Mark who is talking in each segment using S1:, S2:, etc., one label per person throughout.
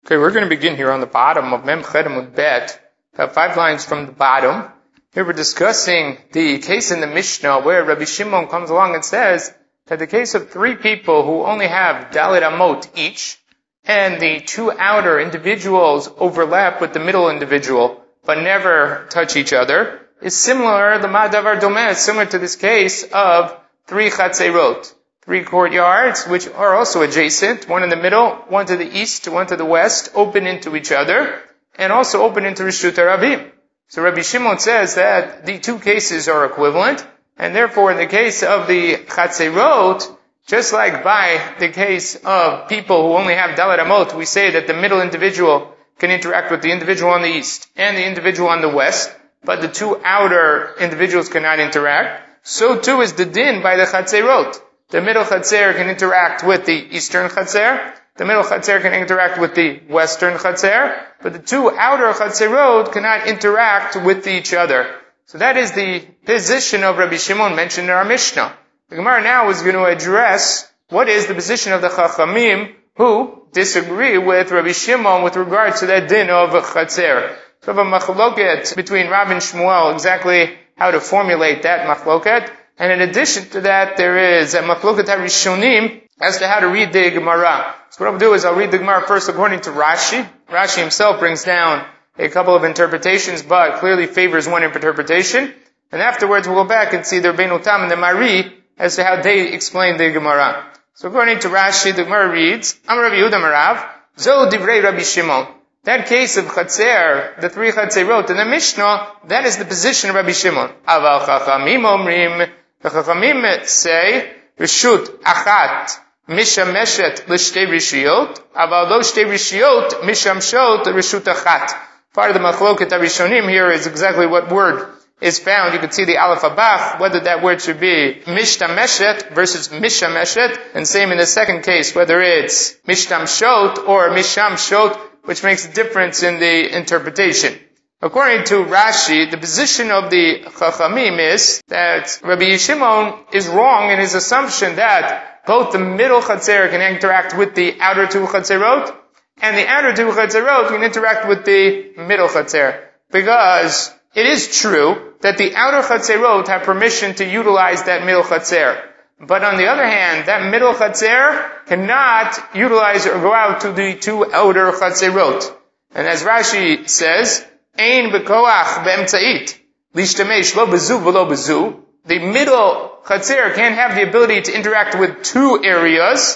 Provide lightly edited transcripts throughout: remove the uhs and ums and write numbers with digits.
S1: Okay, we're going to begin here on the bottom of Mem Chet Amud Bet, about 5 lines from the bottom. Here we're discussing the case in the Mishnah where Rabbi Shimon comes along and says that the case of 3 people who only have Dalet Amot each, and the 2 outer individuals overlap with the middle individual, but never touch each other, is similar, the Ma'davar Domeh is similar to this case of 3 Chatzerot. 3 courtyards, which are also adjacent, one in the middle, one to the east, one to the west, open into each other, and also open into Rishut HaRabim. So Rabbi Shimon says that the 2 cases are equivalent, and therefore in the case of the Chatzerot, just like by the case of people who only have Dalet Amot, we say that the middle individual can interact with the individual on the east and the individual on the west, but the 2 outer individuals cannot interact. So too is the din by the Chatzerot. The middle Chatzer can interact with the eastern Chatzer. The middle Chatzer can interact with the western Chatzer. But the 2 outer Chatzerot cannot interact with each other. So that is the position of Rabbi Shimon mentioned in our Mishnah. The Gemara now is going to address what is the position of the Chachamim who disagree with Rabbi Shimon with regard to that din of Chatzer. So we have a machloket between Rav and Shmuel, exactly how to formulate that machloket. And in addition to that, there is a machloket harishonim as to how to read the Gemara. So what I'll do is I'll read the Gemara first according to Rashi. Rashi himself brings down a couple of interpretations, but clearly favors one interpretation. And afterwards we'll go back and see the Rabbeinu Tam and the Mari as to how they explain the Gemara. So according to Rashi, the Gemara reads, Amar Rabbi Yehuda Marav, Zo divrei Rabbi Shimon. That case of Chatzer, the 3 Chatzerot in the Mishnah, that is the position of Rabbi Shimon. Aval Chachamim omrim, the Chachamim say, Rishut achat mishameshet l'shtei rishiyot, aval lo shtei rishiyot mishamshot Rishut achat. Part of the machloket harishonim here is exactly what word is found. You can see the aleph abach, whether that word should be mishtameshet versus mishameshet, and same in the second case, whether it's mishtamshot or mishamshot, which makes a difference in the interpretation. According to Rashi, the position of the Chachamim is that Rabbi Shimon is wrong in his assumption that both the middle Chatzer can interact with the outer 2 Chatzerot, and the outer 2 Chatzerot can interact with the middle Chatzer. Because it is true that the outer Chatzerot have permission to utilize that middle Chatzer. But on the other hand, that middle Chatzer cannot utilize or go out to the 2 outer Chatzerot. And as Rashi says, Ein bekoach be'emtzait, lishtamesh lo bezu v'lo bezu. The middle Chatzer can't have the ability to interact with 2 areas.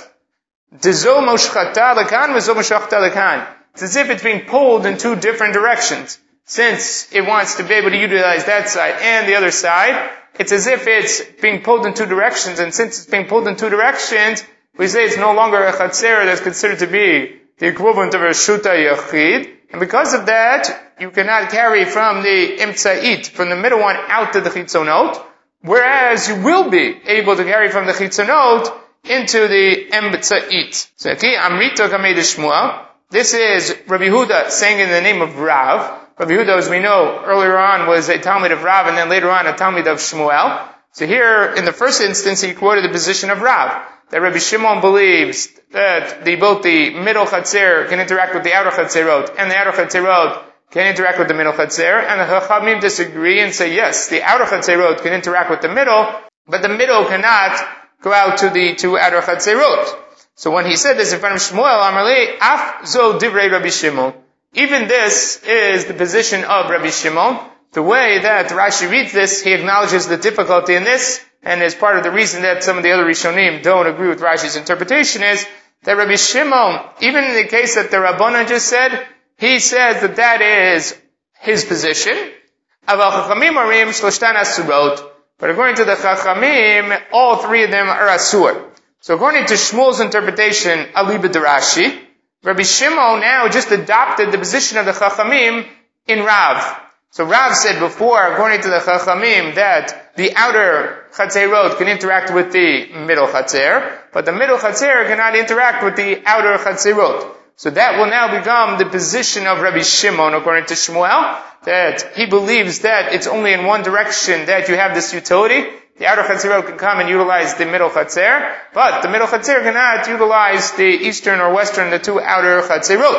S1: Dezo moshchata lekan v'zo moshchata lekan. It's as if it's being pulled in 2 different directions. Since it wants to be able to utilize that side and the other side, it's as if it's being pulled in 2 directions, and since it's being pulled in 2 directions, we say it's no longer a Chatzer that's considered to be the equivalent of a Shuta Yachid, and because of that, you cannot carry from the Imtza'it, from the middle one, out to the Chitzonot, whereas you will be able to carry from the Chitzonot into the Imtza'it. So, Amrita Kamei Shmuel, this is Rabbi Yehuda saying in the name of Rav. Rabbi Yehuda, as we know, earlier on was a Talmid of Rav, and then later on a Talmid of Shmuel. So here, in the first instance, he quoted the position of Rav, that Rabbi Shimon believes that both the middle Chatzer can interact with the outer Chatzerot, and the outer Chatzerot can interact with the middle Chatzer, and the Chachamim disagree and say, yes, the outer Chatzerot can interact with the middle, but the middle cannot go out to the 2 outer Chatzerot. So when he said this in front of Shmuel, Amarle, Af zo divrei Rabbi Shimon. Even this is the position of Rabbi Shimon. The way that Rashi reads this, he acknowledges the difficulty in this, and is part of the reason that some of the other Rishonim don't agree with Rashi's interpretation is that Rabbi Shimon, even in the case that the Rabbanan just said, he says that that is his position. Aval Chachamim arim shloshtan asurot. But according to the Chachamim, all 3 of them are asur. So according to Shmuel's interpretation, aliba de Rashi, Rabbi Shimon now just adopted the position of the Chachamim in Rav. So Rav said before, according to the Chachamim, that the outer Chatzerot can interact with the middle Chatzer, but the middle Chatzer cannot interact with the outer Chatzerot. So that will now become the position of Rabbi Shimon, according to Shmuel, that he believes that it's only in one direction that you have this utility. The outer Chatzerot can come and utilize the middle Chatzer, but the middle Chatzer cannot utilize the eastern or western, the 2 outer Chatzerot.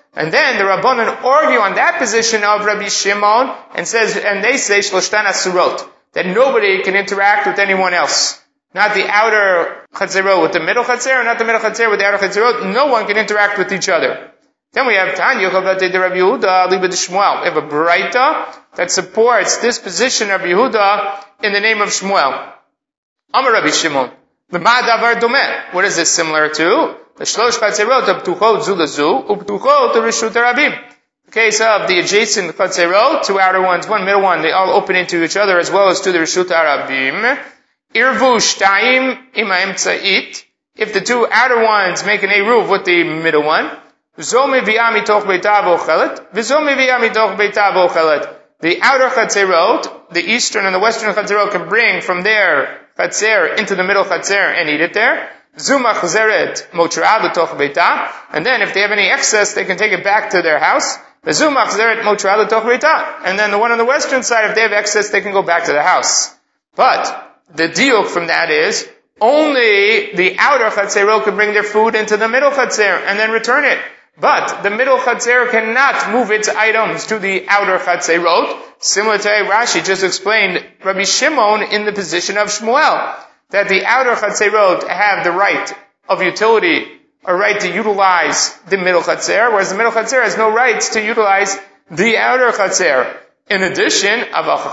S1: And then the Rabbanan argue on that position of Rabbi Shimon and they say Shloshtan Asurot, that nobody can interact with anyone else. Not the outer Chatzerot with the middle Chatzer, not the middle Chatzer with the outer Chatzerot. No one can interact with each other. Then we have Tanya Chavate de Rabbi Yehuda Liba de Shmuel. We have a Braita that supports this position of Yehuda in the name of Shmuel. Amar Rabbi Shimon. L'ma davar domeh. What is this similar to? The Shlosh Chatzerot Ptuchot zu lezu Uptuchot Rishut Rabim. The case of the adjacent Chatzerot, two outer ones, one middle one, they all open into each other as well as to the Rishut Rabim. Irvu Shtaim Ima Emtzait. If the two outer ones make an eruv with the middle one, Zo mevi'ah mitoch beitah v'ochelet, v'zo mevi'ah mitoch beitah v'ochelet. The outer Chatzerot, the eastern and the western Chatzerot, can bring from their Chatzer into the middle Chatzer and eat it there. Zuma chazeret motra'ah l'toch beitah. And then if they have any excess, they can take it back to their house. Zuma chazeret motra'ah l'toch beitah. And then the one on the western side, if they have excess, they can go back to the house. But the diuk from that is, only the outer Chatzerot can bring their food into the middle Chatzer and then return it. But the middle Chatzer cannot move its items to the outer Chatzerot. Similar to Rashi just explained, Rabbi Shimon in the position of Shmuel, that the outer Chatzerot have the right of utility, a right to utilize the middle Chatzer, whereas the middle Chatzer has no rights to utilize the outer Chatzer. In addition,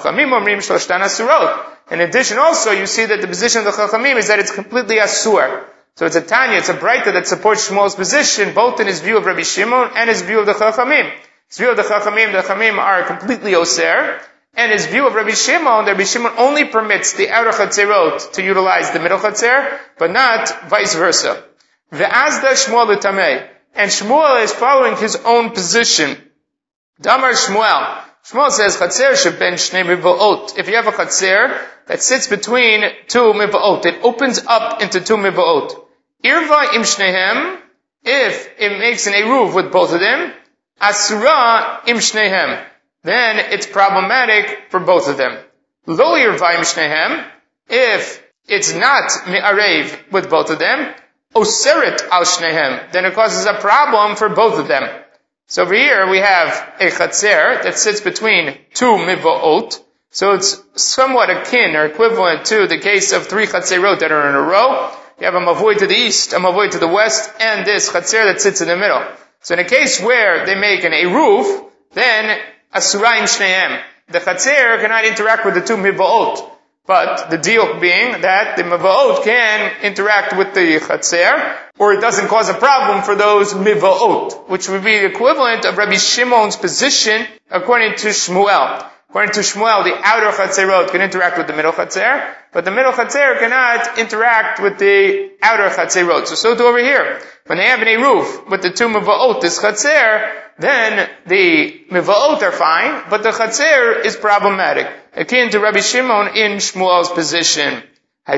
S1: also, you see that the position of the Chachamim is that it's completely asur. So it's a Tanya, it's a Braita that supports Shmuel's position, both in his view of Rabbi Shimon and his view of the Chachamim. His view of the Chachamim are completely oser, and his view of Rabbi Shimon only permits the outer Chatzerot to utilize the middle Chatzer, but not vice versa. Ve'azda Shmuel l'tamei, and Shmuel is following his own position. Damar Shmuel. Shmuel says, Chatzer sheben shnei mivaot. If you have a Chatzer that sits between two mivaot, it opens up into two mivaot. Irva im shnehem, if it makes an eruv with both of them, asura im shnehem, then it's problematic for both of them. Lo irva im shnehem, if it's not mi'arev with both of them, oseret al shnehem, then it causes a problem for both of them. So over here we have a Chatzer that sits between two mivaot. So it's somewhat akin or equivalent to the case of three Chatzerot that are in a row. You have a mavoi to the east, a mavoi to the west, and this Chatzer that sits in the middle. So in a case where they make an eruv, then asuraim shneim. The Chatzer cannot interact with the two mivaot. But the diuk being that the mivaot can interact with the Chatzer, or it doesn't cause a problem for those mivaot, which would be the equivalent of Rabbi Shimon's position according to Shmuel. According to Shmuel, the outer Chatzerot can interact with the middle Chatzer, but the middle Chatzer cannot interact with the outer Chatzerot. So too over here. When they have an eruv with the two mivaot, this Chatzer, then the mivaot are fine, but the Chatzer is problematic. Akin to Rabbi Shimon in Shmuel's position. In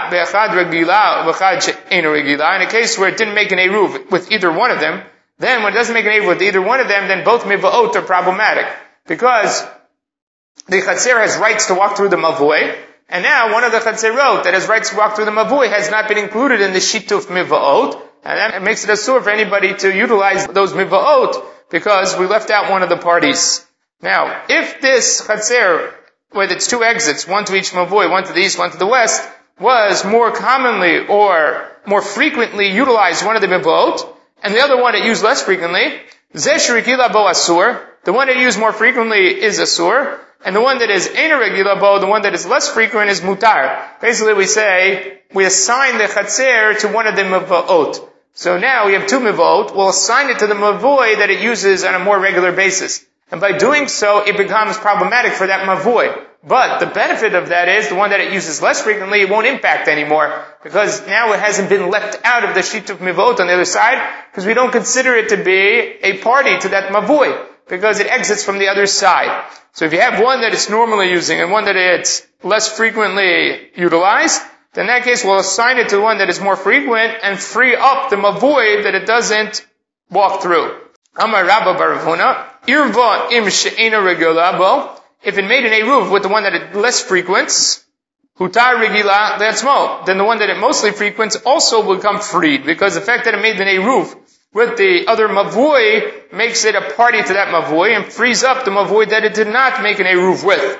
S1: a case where it didn't make an eruv with either one of them, then when it doesn't make an eruv with either one of them, then both mivaot are problematic. Because the Chatzer has rights to walk through the mavoi, and now one of the Chatzerot that has rights to walk through the mavoi has not been included in the shituf mivaot, and that makes it asur for anybody to utilize those mivaot, because we left out one of the parties. Now, if this Chatzer, with its two exits, one to each mavoi, one to the east, one to the west, was more commonly or more frequently utilized one of the mivaot, and the other one it used less frequently, zeh shirikila bo asur, the one it used more frequently is asur, and the one that is eina regila bo, the one that is less frequent is mutar. Basically we say, we assign the Chatzer to one of the mivaot. So now we have two mivaot, we'll assign it to the mavoi that it uses on a more regular basis. And by doing so, it becomes problematic for that mavoi. But the benefit of that is, the one that it uses less frequently, it won't impact anymore. Because now it hasn't been left out of the shituf mivaot on the other side, because we don't consider it to be a party to that mavoi, because it exits from the other side. So if you have one that it's normally using and one that it's less frequently utilized, then in that case we'll assign it to the one that is more frequent and free up the mavoi that it doesn't walk through. Amar Rabba bar Ravuna, Irva im she'ena regila bo, if it made an eruv with the one that it less frequents, hutar regila le'atzmo, then the one that it mostly frequents also will become freed, because the fact that it made an eruv with the other mavui makes it a party to that mavui and frees up the mavui that it did not make an eruv with.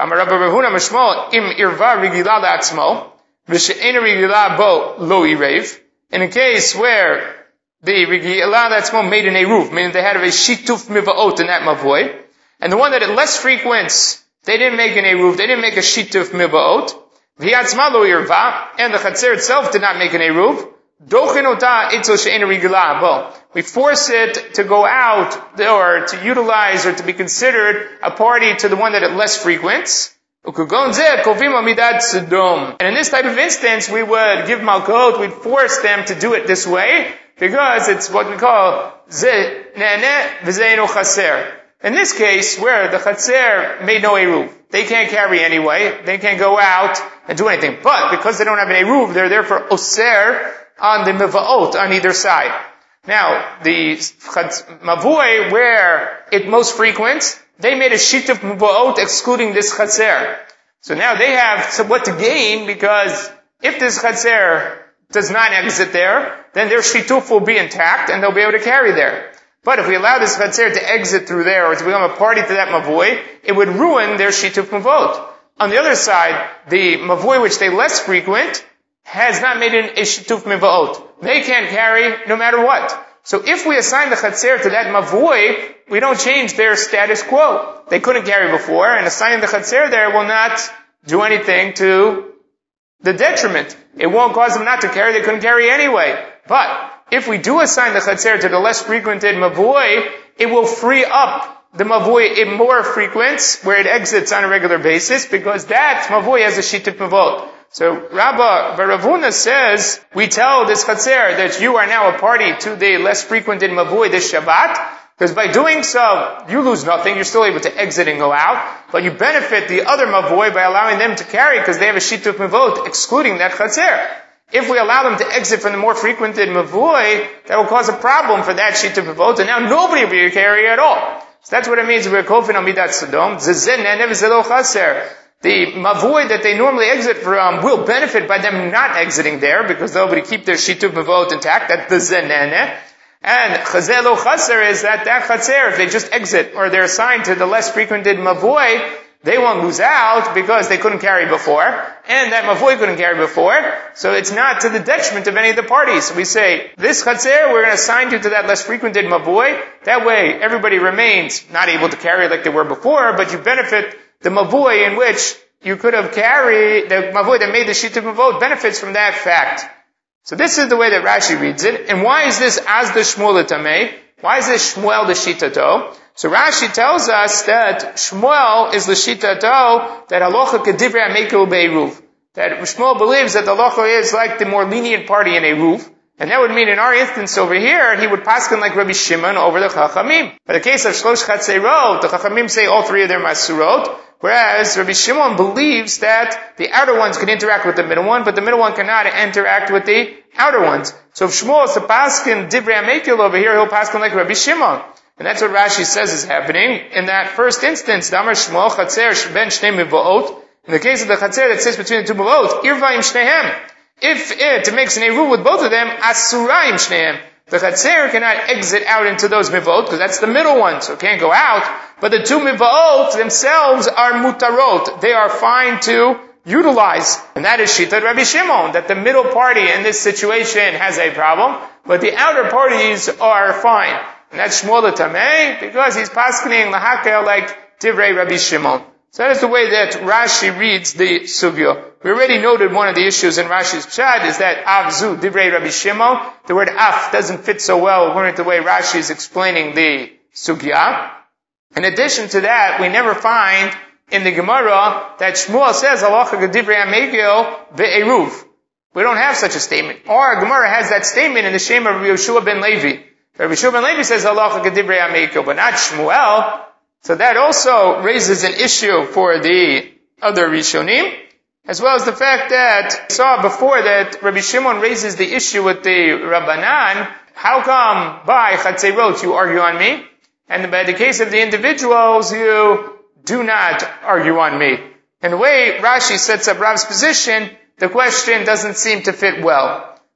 S1: In a case where the Rigilah Atzmo made an eruv, meaning they had a shituf mivaot in that mavui, and the one that had less frequents, they didn't make an eruv, they didn't make a shituf mivaot, v'yatzma lo irva, and the chatzer itself did not make an eruv, dochenota itzo she'en Rigilah bo. We force it to go out, or to utilize, or to be considered a party to the one that had less frequents. And in this type of instance, we would give malkot, we'd force them to do it this way, because it's what we call ze ne'ene v'zeinu chaser. In this case, where the chaser made no eruv, they can't carry anyway, they can't go out and do anything. But because they don't have an eruv, they're therefore oser on the mivaot on either side. Now, the mavui where it most frequents, they made a shituf mivaot excluding this chaser. So now they have what to gain, because if this chaser does not exit there, then their shituf will be intact and they'll be able to carry there. But if we allow this chatzer to exit through there or to become a party to that mavui, it would ruin their shituf mavot. On the other side, the mavui which they less frequent has not made a shituf mavot. They can't carry no matter what. So if we assign the chatzer to that mavui, we don't change their status quo. They couldn't carry before, and assigning the chatzer there will not do anything to the detriment. It won't cause them not to carry, they couldn't carry anyway. But if we do assign the chatzer to the less frequented mavui, it will free up the mavui in more frequents, where it exits on a regular basis, because that mavui has a shituf mavot. So Rabba Baravuna says, we tell this chatzer that you are now a party to the less frequented mavui this Shabbat, because by doing so, you lose nothing, you're still able to exit and go out, but you benefit the other mavui by allowing them to carry, because they have a shituf mavot, excluding that chatzer. If we allow them to exit from the more frequented mavui, that will cause a problem for that shituf mavot, and now nobody will be able to carry at all. So that's what it means, we're kofin amidat sodom, the mavui that they normally exit from will benefit by them not exiting there, because they'll be able to keep their shituf mavot intact, that's the zenene. And chazeh lo chaser is that chaser, if they just exit, or they're assigned to the less frequented mavui, they won't lose out because they couldn't carry before, and that mavui couldn't carry before, so it's not to the detriment of any of the parties. So we say, this chaser, we're going to assign you to that less frequented mavui, that way everybody remains not able to carry like they were before, but you benefit the mavui in which you could have carried, the mavui that made the shituf mavot benefits from that fact. So this is the way that Rashi reads it. And why is this as the Shmuel Tameh? Why is this Shmuel the Shitato? So Rashi tells us that Shmuel is the Shitato, that halacha kedivrei amekel be'eruv. That Shmuel believes that the halacha is like the more lenient party in eruv. And that would mean in our instance over here, he would paskin like Rabbi Shimon over the Chachamim. But in the case of Shlosh Chatzerot, the Chachamim say all three of their Masurot, whereas Rabbi Shimon believes that the outer ones can interact with the middle one, but the middle one cannot interact with the outer ones. So if Shmuel is to paskin divrei amekel over here, he'll paskin like Rabbi Shimon. And that's what Rashi says is happening. In that first instance, Damar Shmuel Chatzer ben shnei mivaot. In the case of the Chatzer that sits between the two mivaot, irvaim shnehem. If it makes an eruv with both of them, asuraim shnehem. The Chatzer cannot exit out into those mivaot, because that's the middle one, so it can't go out. But the two mivaot themselves are mutarot. They are fine to utilize. And that is Shittat Rabbi Shimon, that the middle party in this situation has a problem, but the outer parties are fine. And that's Shmuel Tameh, because he's paskening lahakel like Divrei Rabbi Shimon. So that is the way that Rashi reads the sugya. We already noted one of the issues in Rashi's pshat is that avzu Divrei Rabbi Shimon. The word af doesn't fit so well according to the way Rashi is explaining the sugya. In addition to that, we never find in the Gemara that Shmuel says halacha Divrei amekel be'eruv. We don't have such a statement. Or Gemara has that statement in the Shem of Rabbi Yehoshua ben Levi. Rabbi Yehoshua ben Levi says halacha Divrei amekel, but not Shmuel. So that also raises an issue for the other Rishonim, as well as the fact that we saw before that Rabbi Shimon raises the issue with the Rabbanan. How come by Chatzerot you argue on me, and by the case of the individuals you do not argue on me? And the way Rashi sets up Rav's position, the question doesn't seem to fit well.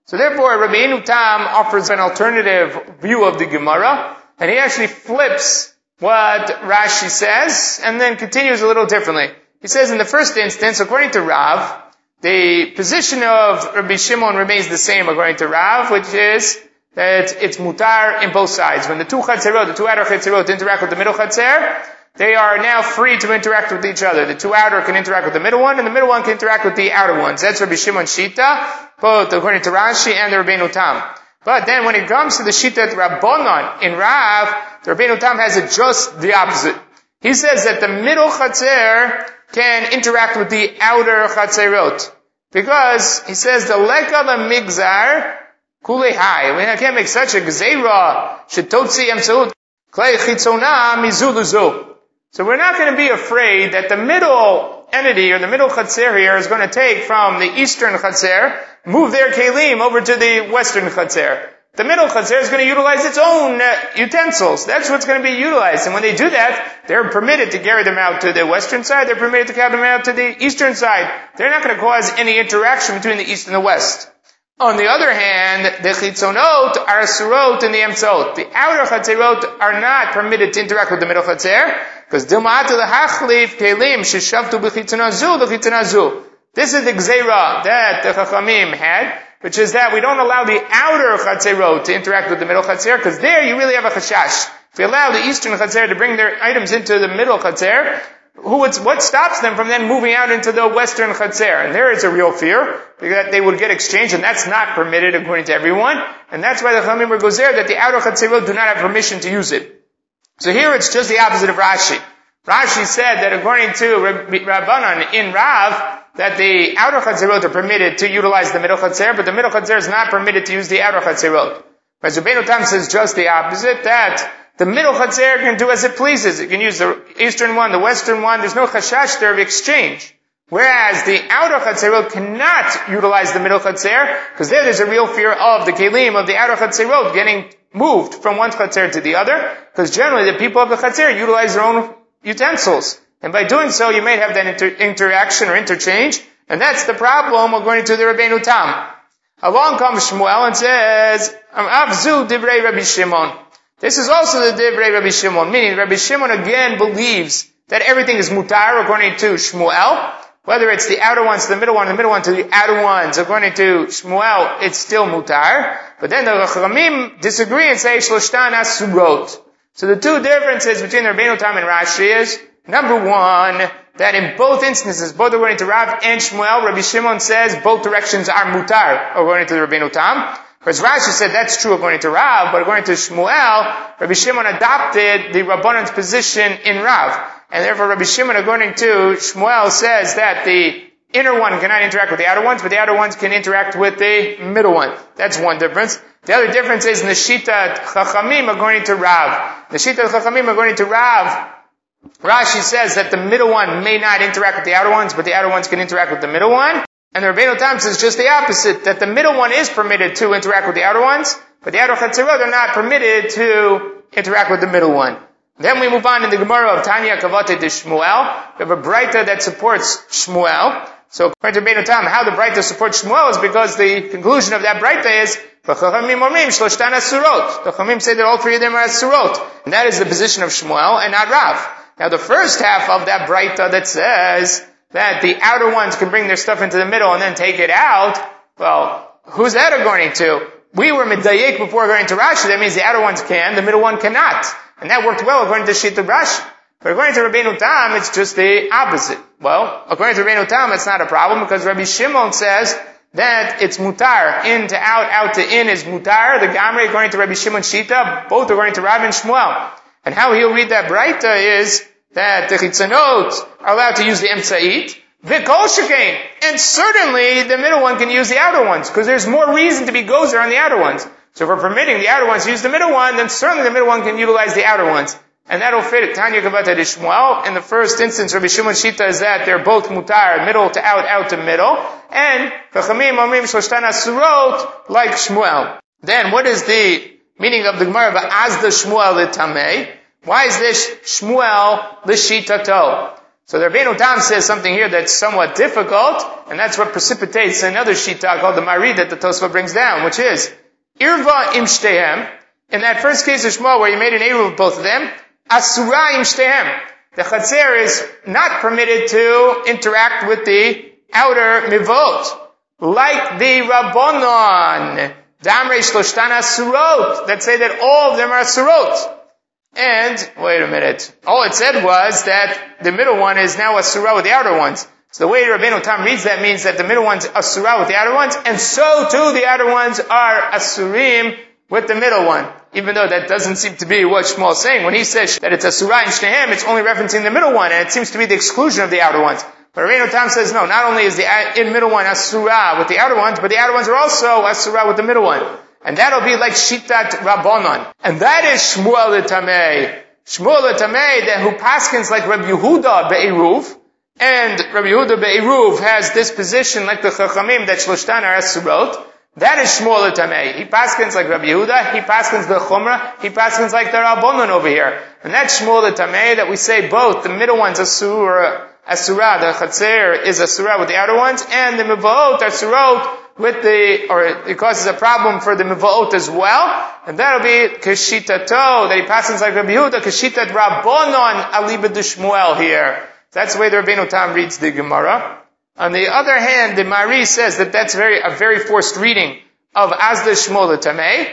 S1: So therefore, Rabbeinu Tam offers an alternative view of the Gemara, and he actually flips what Rashi says, and then continues a little differently. He says in the first instance, according to Rav, the position of Rabbi Shimon remains the same according to Rav, which is that it's mutar in both sides. When the two chatzerot, the two outer chatzerot interact with the middle chatzer, they are now free to interact with each other. The two outer can interact with the middle one, and the middle one can interact with the outer ones. That's Rabbi Shimon's Shita, both according to Rashi and the Rabbeinu Tam. But then when it comes to the Shita Rabbanon in Rav, the Rabbeinu Tam has it just the opposite. He says that the middle chatzer can interact with the outer chatzerot. Because he says the leka migzar kulei hai. We can't make such a gzeira shetotzi emseut klei chitzona mizuluzu. So we're not going to be afraid that the middle entity or the middle chatzer here is going to take from the eastern chatzer, move their kelim over to the western chatzer. The middle chatzer is going to utilize its own utensils. That's what's going to be utilized. And when they do that, they're permitted to carry them out to the western side. They're permitted to carry them out to the eastern side. They're not going to cause any interaction between the east and the west. On the other hand, the chitzonot are surot and the emtzot. The outer chatzerot are not permitted to interact with the middle chatzer, because dilma'at lehachlif kelim sheshavtu b'chitzonazu l'chitzonazu. This is the gzeira that the Chachamim had, which is that we don't allow the outer chatzerot to interact with the middle chatzer, because there you really have a chashash. If we allow the eastern chatzer to bring their items into the middle chatzer, what stops them from then moving out into the western chatzer? And there is a real fear that they would get exchanged, and that's not permitted according to everyone. And that's why the Chachamim goes there that the outer chatzerot do not have permission to use it. So here it's just the opposite of Rashi. Rashi said that according to Rabbanan in Rav, that the outer chatzerot are permitted to utilize the middle chatzer, but the middle chatzer is not permitted to use the outer chatzerot. But Rabbeinu Tam says just the opposite, that the middle chatzer can do as it pleases. It can use the eastern one, the western one. There's no chashash there of exchange. Whereas the outer chatzerot cannot utilize the middle chatzer, because there's a real fear of the kelim of the outer chatzerot getting moved from one chatzer to the other, because generally the people of the chatzer utilize their own utensils. And by doing so, you may have that interaction or interchange, and that's the problem according to the Rabbeinu Tam. Along comes Shmuel and says, Avzu divrei Rabbi Shimon. This is also the divrei Rabbi Shimon, meaning Rabbi Shimon again believes that everything is mutar according to Shmuel, whether it's the outer ones to the middle one to the outer ones. According to Shmuel, it's still mutar. But then the Chachamim disagree and say shloshtan asurot. So the two differences between the Rabbeinu Tam and Rashi is, number one, that in both instances, both according to Rav and Shmuel, Rabbi Shimon says both directions are mutar according to the Rabbeinu Tam. Whereas Rashi said that's true according to Rav, but according to Shmuel, Rabbi Shimon adopted the Rabbanan's position in Rav. And therefore Rabbi Shimon, according to Shmuel, says that the inner one cannot interact with the outer ones, but the outer ones can interact with the middle one. That's one difference. The other difference is in the Shita Chachamim according to Rav. The Shita Chachamim according to Rav, Rashi says that the middle one may not interact with the outer ones, but the outer ones can interact with the middle one. And the Rabbeinu Tam says just the opposite, that the middle one is permitted to interact with the outer ones, but the outer chatzerot are not permitted to interact with the middle one. Then we move on in the Gemara of Tanya Kavate de Shmuel. We have a Braita that supports Shmuel. So according to Rabbeinu Tam, how the Braita supports Shmuel is because the conclusion of that Braita is, the Chachamim say that all three of them are asurot. And that is the position of Shmuel and not Rav. Now the first half of that Braita that says that the outer ones can bring their stuff into the middle and then take it out, well, who's that according to? We were medayek before going to Rashi. That means the outer ones can, the middle one cannot. And that worked well according to Shita Rashi. But according to Rabbeinu Tam, it's just the opposite. Well, according to Rabbeinu Tam, it's not a problem because Rabbi Shimon says that it's mutar. In to out to in is mutar. The Gamri, according to Rabbi Shimon Shita, both according to Rav and Shmuel. And how he'll read that Braita is that the chitzanot are allowed to use the emtzait, v'kol shekain, and certainly the middle one can use the outer ones, because there's more reason to be gozer on the outer ones. So if we're permitting the outer ones to use the middle one, then certainly the middle one can utilize the outer ones. And that'll fit it. Tanya Kavata de Shmuel. In the first instance, Rabbi Shimon Shita is that they're both mutar, middle to out to middle. And Chachamim Omrim Shloshtan Asurot, like Shmuel. Then what is the meaning of the Gemara of Azda Shmuel L'Tamei? Why is this Shmuel L'Shitato? So the Rabbeinu Tam says something here that's somewhat difficult, and that's what precipitates another shita called the Mari that the Tosfot brings down, which is, Irva im shtehem, in that first case of Shmuel where you made an eruv of both of them, Asura im shtehem. The Chatzer is not permitted to interact with the outer mivot, like the Rabbonon, Damrei Shloshtan Asurot, that say that all of them are Asurot. And, wait a minute, all it said was that the middle one is now Asura with the outer ones. So the way Rabbeinu Tam reads that means that the middle one's Asura with the outer ones, and so too the outer ones are Asurim with the middle one. Even though that doesn't seem to be what Shmuel is saying. When he says that it's Asura in Shnehem, it's only referencing the middle one, and it seems to be the exclusion of the outer ones. But Rabbeinu Tam says no, not only is the middle one Asura with the outer ones, but the outer ones are also Asura with the middle one. And that'll be like Shitat Rabbanon. And that is Shmuel the Tamei. Shmuel the Tamei, who paskins like Rabbi Yehuda Be'eruv, and Rabbi Yehuda Be'eruv has this position like the Chachamim that Shloshtan are Asurot. That is Shmuel the Tamei. He paskins like Rabbi Yehuda, he paskins the Chumrah, he paskins like the Rabbanon over here. And that's Shmuel the Tamei that we say both, the middle one's Asura, the Chatzer is Asura with the outer ones, and the Mivot are Asurot with it causes a problem for the Mivot as well, and that'll be Keshitato, that he passes like Rabbi Yehuda, Keshitat Rabbonon Aliba de Shmuel here. That's the way the Rabbeinu Tam reads the Gemara. On the other hand, the Mari says that that's a very forced reading of Azda Shmuel the Tamei,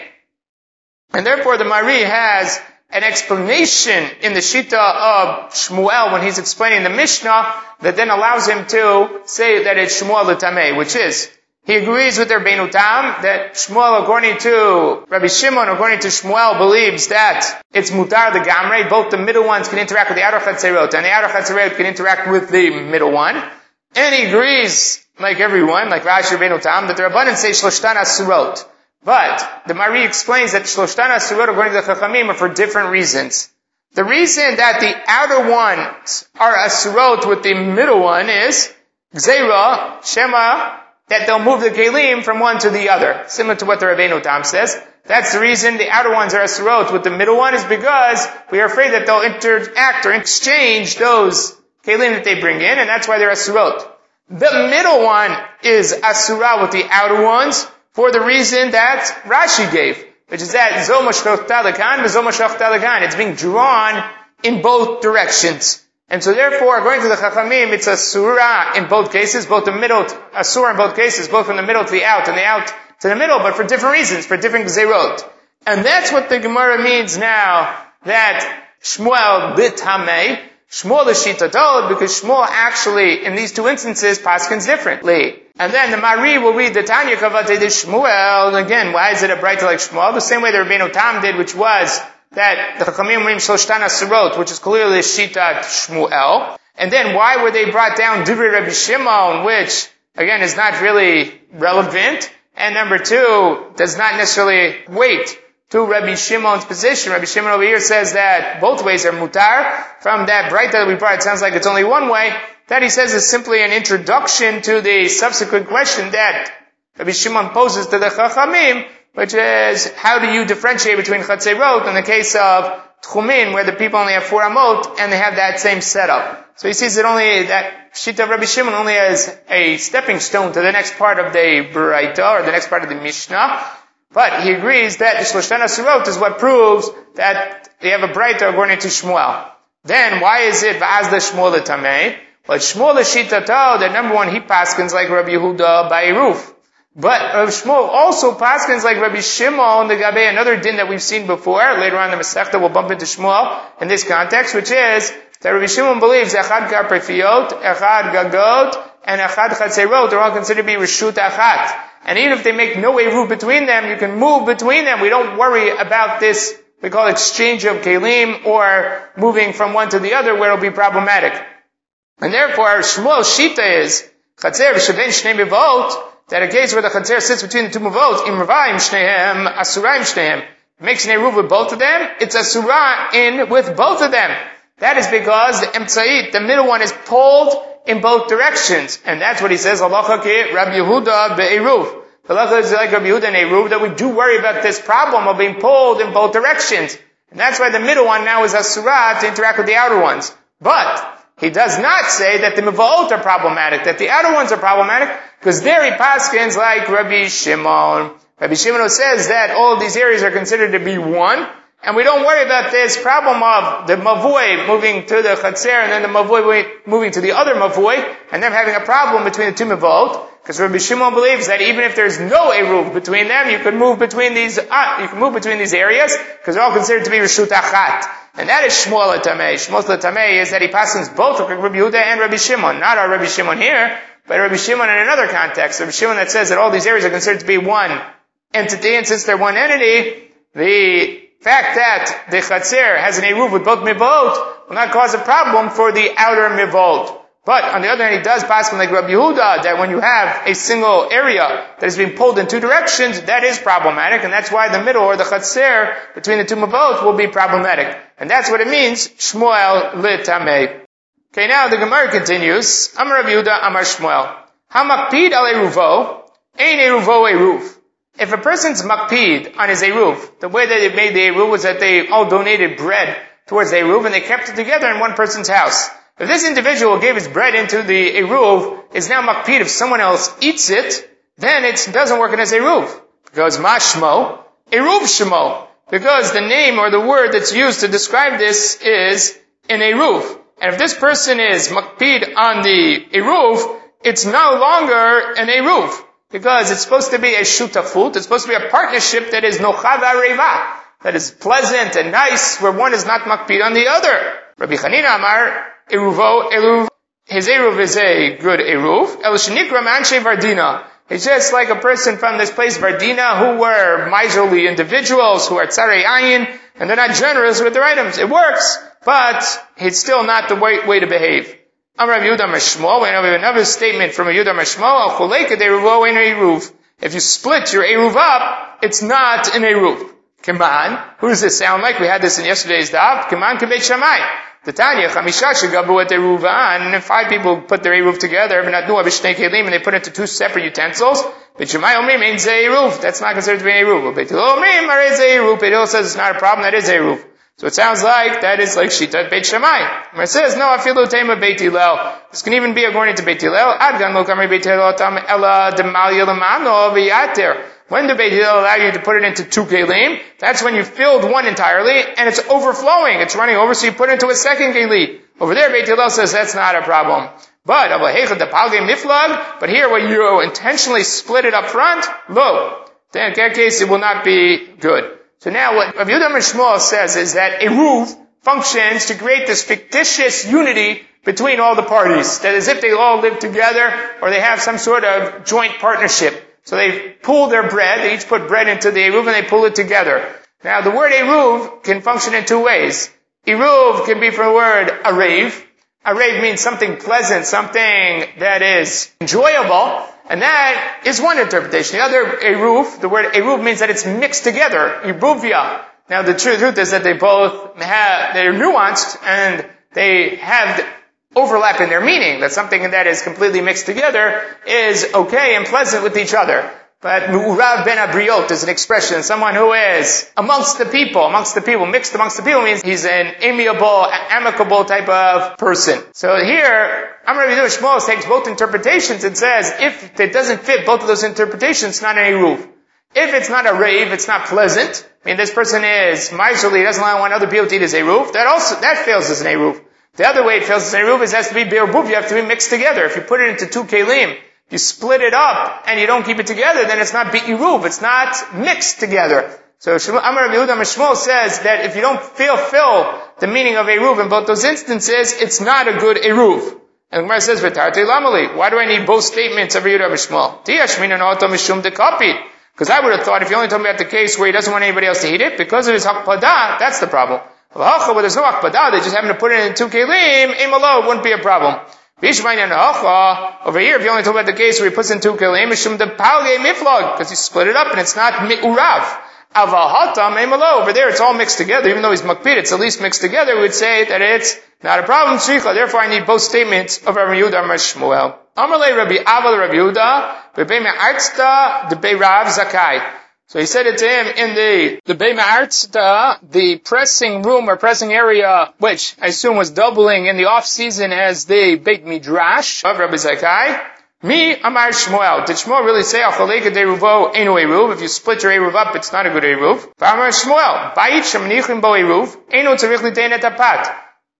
S1: and therefore the Mari has an explanation in the Shita of Shmuel when he's explaining the Mishnah that then allows him to say that it's Shmuel the Tamei, which is, he agrees with Rabbeinu Tam that Shmuel, according to Rabbi Shimon, according to Shmuel, believes that it's mutar the gamrei. Both the middle ones can interact with the outer chatzerot, and the outer chatzerot can interact with the middle one. And he agrees, like everyone, like Rashi Rabbeinu Tam, that the Rabbanan say Shloshtan Asurot. But the Mari explains that Shloshtan Asurot, according to the Chachamim, are for different reasons. The reason that the outer ones are Asurot with the middle one is Gzeira, Shema, that they'll move the kelim from one to the other, similar to what the Rabbeinu Tam says. That's the reason the outer ones are asurot with the middle one, is because we are afraid that they'll interact or exchange those kelim that they bring in, and that's why they're asurot. The middle one is asura with the outer ones for the reason that Rashi gave, which is that zo mashchach talakan v'zo mashchach talakan. It's being drawn in both directions. And so therefore, according to the Chachamim, it's Asura in both cases, both the middle, Asura in both cases, both from the middle to the out and the out to the middle, but for different reasons, for different Gzerot. And that's what the Gemara means now, that Shmuel B'Tamei, Shmuel is Shitatol, because Shmuel actually, in these two instances, paskins differently. And then the Mari will read the Tanya Kavate de Shmuel, and again, why is it a brighter like Shmuel? The same way the Rabbeinu Tam did, which was that the Chachamim read Shloshtan Asurot, which is clearly Shitat Shmuel. And then why were they brought down Divrei Rabbi Shimon, which, again, is not really relevant, and number two, does not necessarily weight to Rabbi Shimon's position. Rabbi Shimon over here says that both ways are mutar. From that bright that we brought, it sounds like it's only one way. That he says is simply an introduction to the subsequent question that Rabbi Shimon poses to the Chachamim, which is, how do you differentiate between Chatzerot in the case of Tchumin, where the people only have 4 amot, and they have that same setup. So he sees that only, that Shita of Rabbi Shimon only as a stepping stone to the next part of the Baraita, or the next part of the Mishnah. But he agrees that the Shloshtan Asurot is what proves that they have a Baraita according to Shmuel. Then, why is it V'azda Shmuel Tamei? Well, Shmuel Shita Tao, that number one, he paskins like Rabbi Yehuda Be'eruv. But Shmuel also paskins like Rabbi Shimon, the Gabe, another din that we've seen before. Later on in the Masechta, we'll bump into Shmuel in this context, which is that Rabbi Shimon believes Echad Karpefiot, Echad Gagot, and Echad Chatzerot are all considered to be Reshut Achat. And even if they make no eruv between them, you can move between them. We don't worry about this, we call it exchange of kelim, or moving from one to the other, where it'll be problematic. And therefore, Shmuel's Shita is Chatzer V'Sheven Shnei Mivot, that a case where the Chatzer sits between the two Mivot, Im Ravaim Shnehem, Asuraim Shnehem, makes an eruv with both of them, it's Asura in with both of them. That is because the Emtzait, the middle one, is pulled in both directions. And that's what he says, Halacha ke Rabbi Yehuda be'eruv. Halacha is like Rabbi Yehuda and eruv, that we do worry about this problem of being pulled in both directions. And that's why the middle one now is Asura to interact with the outer ones. But He does not say that the Meva'ot are problematic, that the outer ones are problematic, because there he paskins like Rabbi Shimon. Rabbi Shimon says that all of these areas are considered to be one, and we don't worry about this problem of the Mavoi moving to the Chatzer and then the Mavoi moving to the other Mavoi, and them having a problem between the two Meva'ot, because Rabbi Shimon believes that even if there's no Eruv between them, you can move between these areas, because they're all considered to be Reshut Achat. And that is Shmuel Tamei. Shmuel Tamei is that he passes both Rabbi Yehuda and Rabbi Shimon. Not our Rabbi Shimon here, but Rabbi Shimon in another context. Rabbi Shimon that says that all these areas are considered to be one entity, and since they're one entity, the fact that the Chatzer has an Eruv with both Mivot will not cause a problem for the outer Mivot. But on the other hand, he does pass like Rabbi Yehuda that when you have a single area that is being pulled in two directions, that is problematic, and that's why the middle or the Chatzer between the two Mavot will be problematic. And that's what it means, Shmuel Litamei. Okay, now the Gemara continues, Amar Rabbi Yehuda, Amar Shmuel. Hamakpid al Eruvo, ein Eruvo Eruv. If a person's makpid on his Eruv, the way that they made the Eruv was that they all donated bread towards the Eruv and they kept it together in one person's house. If this individual gave his bread into the Eruv, is now makpid, if someone else eats it, then it doesn't work in his Eruv. Because mashmo, Eruv shmo. Because the name or the word that's used to describe this is an Eruv. And if this person is makpid on the Eruv, it's no longer an Eruv. Because it's supposed to be a shutafut, it's supposed to be a partnership that is nochava reva, that is pleasant and nice, where one is not makpid on the other. Rabbi Chanina Amar, Eruvo, Eruv, his Eruv is a good Eruv. El shenikra manshe Vardina. It's just like a person from this place, Vardina, who were miserly individuals, who are tzarei ayin, and they're not generous with their items. It works, but it's still not the right way to behave. Amar Rabbi Yehuda Mashmo, we have another statement from Rabbi Yehuda Mashmo, Choleked Eruvo ein Eruv. If you split your Eruv up, it's not an Eruv. Keman, who does this sound like? We had this in yesterday's daf. Keman kebeit Shammai. The Tanya, Chamisha shegabu et Eruvan, and 5 people put their Eruv together, and they put it into 2 separate utensils. Beit Shammai omrim ein ze Eruv. That's not considered to be an Eruv. Beit Hillel omrim are ze Eruv. Beit Hillel says it's not a problem, that is Eruv. So it sounds like that is like Shitat Beit Shammai. It says, no, afilu tema Beit Hillel. This can even be according to Beit Hillel. Adgan lo kamri Beit Hillel tam ela demalya lamano v'yater. When do Beit Hillel allow you to put it into 2 kelim? That's when you filled one entirely, and it's overflowing. It's running over, so you put it into a second kelim. Over there, Beit Hillel says that's not a problem. But here, where you intentionally split it up front, lo, then in that case, it will not be good. So now what Rabbi Yehuda Mishmuel says is that Eruv functions to create this fictitious unity between all the parties. That is if they all live together or they have some sort of joint partnership. So they pool their bread, they each put bread into the Eruv and they pull it together. Now the word Eruv can function in 2 ways. Eruv can be from the word arev. Arev means something pleasant, something that is enjoyable. And that is one interpretation. The other, Eruv, the word Eruv means that it's mixed together. Eruvia. Now the truth is that they're nuanced and they have overlap in their meaning. That something that is completely mixed together is okay and pleasant with each other. But Mu'urav ben Abriot is an expression, someone who is amongst the people, mixed amongst the people means he's an amiable, amicable type of person. So here, Amar Rabbi Yehuda Shmuel takes both interpretations and says, if it doesn't fit both of those interpretations, it's not an Eruv. If it's not a rave, it's not pleasant, I mean this person is miserly, he doesn't want other people to eat his Eruv, that fails as an Eruv. The other way it fails as an Eruv is it has to be Be'eruv, you have to be mixed together. If you put it into 2 kelim, you split it up and you don't keep it together, then it's not Be'eruv, it's not mixed together. So Amar Rabbi Yehuda Mishmuel says that if you don't fulfill the meaning of Eruv in both those instances, it's not a good Eruv. And the Gemara says, V'tartei lamali. Why do I need both statements of Rabbi Yehuda Mishmuel? Tiyashminan oto mishum dekapid. Because I would have thought if you only told me about the case where he doesn't want anybody else to eat it, because of his hakpadah, that's the problem. But there's no hakpadah, they just happen to put it in 2 kelim, imalo, it wouldn't be a problem. Over here, if you only talk about the case where he puts in 2 kelim, because he split it up and it's not mi'urav. Over there, it's all mixed together. Even though he's makpid, it's at least mixed together. We would say that it's not a problem. Therefore, I need both statements of Rabbi Yehuda and Shmuel. Amalei Rabbi Aval Rabbi Yehuda, Bebe Me'artzta, Debe Rav Zakai. So he said it to him in the Beit Ma'arzta, the pressing room or pressing area, which I assume was doubling in the off season as the Beit Midrash of Rabbi Zakkai. Mi Amar Shmuel. Did Shmuel really say, Achaleka deruvo enu eruv? If you split your eruv up, it's not a good eruv. Amar Shmuel. Bayit shemnichim bo eruv enu tzarich litein et apat.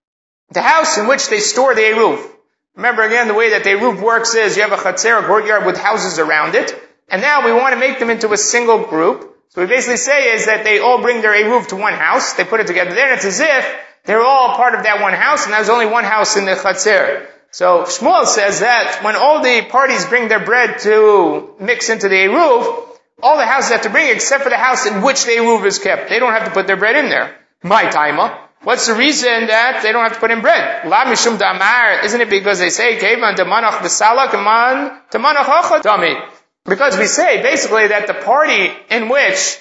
S1: The house in which they store the eruv. Remember again, the way that the eruv works is you have a chatzer, a courtyard with houses around it, and now we want to make them into a single group. So we basically say is that they all bring their eruv to one house, they put it together there, and it's as if they're all part of that one house, and there's only one house in the chatzer. So Shmuel says that when all the parties bring their bread to mix into the eruv, all the houses have to bring except for the house in which the eruv is kept. They don't have to put their bread in there. My taima. What's the reason that they don't have to put in bread? La mishum damar. Isn't it because they say, Kevan demanach v'sala keman demanach ochadami? Because we say basically that the party in which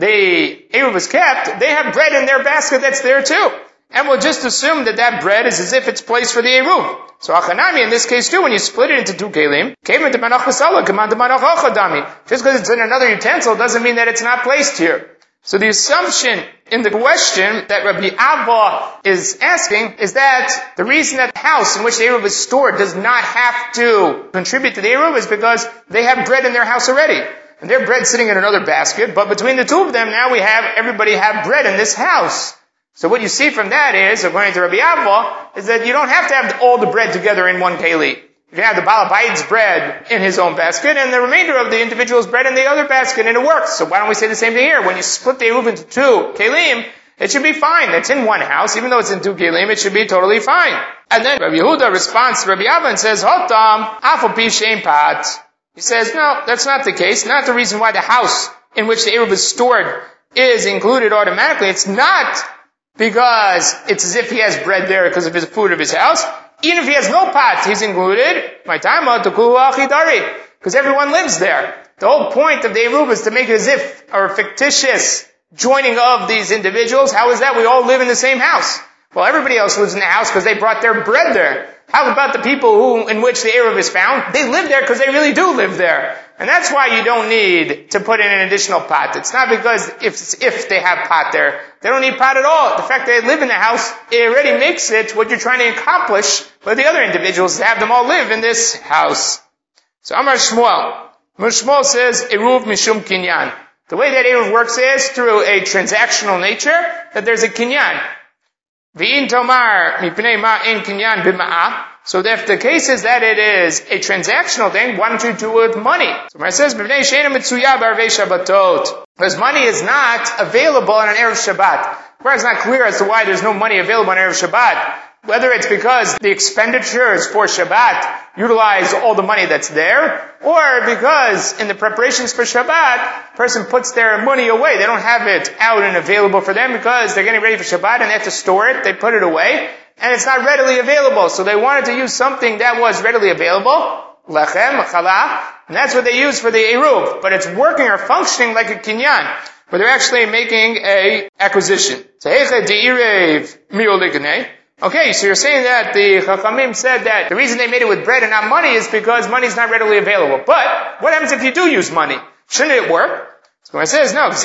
S1: the eruv is kept, they have bread in their basket that's there too. And we'll just assume that that bread is as if it's placed for the eruv. So achanami in this case too, when you split it into two kelim, kevan demanach v'sala keman demanach ochadami. Just because it's in another utensil doesn't mean that it's not placed here. So the assumption in the question that Rabbi Abba is asking is that the reason that the house in which the eruv is stored does not have to contribute to the eruv is because they have bread in their house already. And their bread sitting in another basket, but between the two of them now everybody have bread in this house. So what you see from that is, according to Rabbi Abba, is that you don't have to have all the bread together in one keli. You can have the Baal Habayit's bread in his own basket, and the remainder of the individual's bread in the other basket, and it works. So why don't we say the same thing here? When you split the eruv into two kelim, it should be fine. It's in one house, even though it's in two kelim, it should be totally fine. And then Rabbi Yehuda responds to Rabbi Abba and says, Hotam, afal pi shein pat. He says, no, that's not the case. Not the reason why the house in which the eruv is stored is included automatically. It's not because it's as if he has bread there because of his food of his house. Even if he has no pot, he's included. My time, because everyone lives there. The whole point of the eruv is to make it as if a fictitious joining of these individuals. How is that? We all live in the same house. Well, everybody else lives in the house because they brought their bread there. How about the people in which the eruv is found? They live there because they really do live there. And that's why you don't need to put in an additional pot. It's not because if they have pot there. They don't need pot at all. The fact that they live in the house, it already makes it what you're trying to accomplish with the other individuals, to have them all live in this house. So Amar Shmuel. Shmuel says, eruv mishum kinyan. The way that eruv works is through a transactional nature, that there's a kinyan. V'in tomar mipnei ma'en kinyan b'ma'ah. So if the case is that it is a transactional thing, why don't you do it with money? So it says, because money is not available on an Erev Shabbat. Where it's not clear as to why there's no money available on Erev Shabbat. Whether it's because the expenditures for Shabbat utilize all the money that's there, or because in the preparations for Shabbat, a person puts their money away. They don't have it out and available for them because they're getting ready for Shabbat and they have to store it. They put it away. And it's not readily available. So they wanted to use something that was readily available. Lechem, challah. And that's what they use for the eruv. But it's working or functioning like a kinyan, where they're actually making a acquisition. Okay, so you're saying that the Chachamim said that the reason they made it with bread and not money is because money is not readily available. But what happens if you do use money? Shouldn't it work? So when it says, no,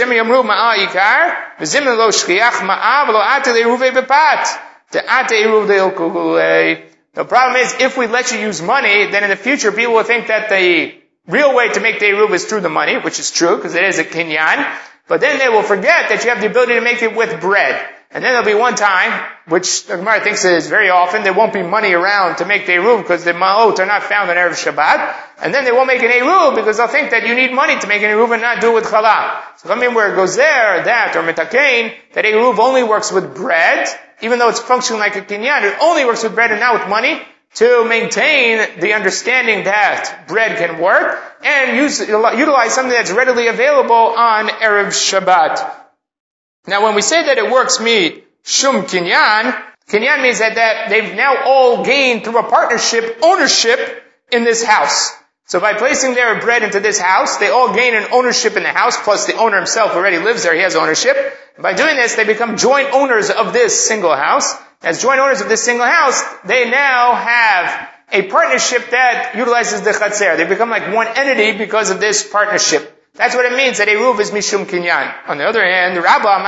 S1: the problem is, if we let you use money, then in the future people will think that the real way to make the eruv is through the money, which is true, because it is a kinyan. But then they will forget that you have the ability to make it with bread. And then there'll be one time, which the Gemara thinks is very often, there won't be money around to make the eruv because the ma'ot are not found on Erev Shabbat. And then they won't make an eruv because they'll think that you need money to make an eruv and not do it with challah. So I mean where it goes there, that, or mitakein, that eruv only works with bread, even though it's functioning like a kinyan, it only works with bread and not with money, to maintain the understanding that bread can work, and utilize something that's readily available on Erev Shabbat. Now when we say that it works shum kinyan, kinyan means that they've now all gained through a partnership, ownership in this house. So by placing their bread into this house, they all gain an ownership in the house, plus the owner himself already lives there, he has ownership. By doing this, they become joint owners of this single house. As joint owners of this single house, they now have a partnership that utilizes the chatzer. They become like one entity because of this partnership. That's what it means that Eruv is Mishum Kinyan. On the other hand,